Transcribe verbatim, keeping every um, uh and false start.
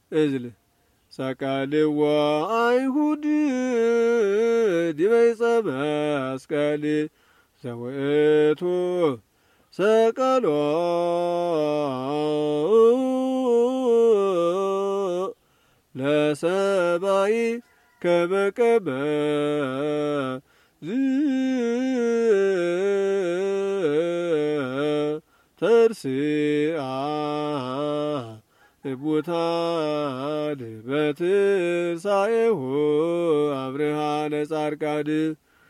እዝል ሰቀልዎ አይሁድ ዲበ ዕፀ መስቀል ዘውእቱ ሰቀሎ ለሰባይ ከመቀመ ተርስአ እሙታን በትንሣኤሁ አብርሃ ለጻድቃን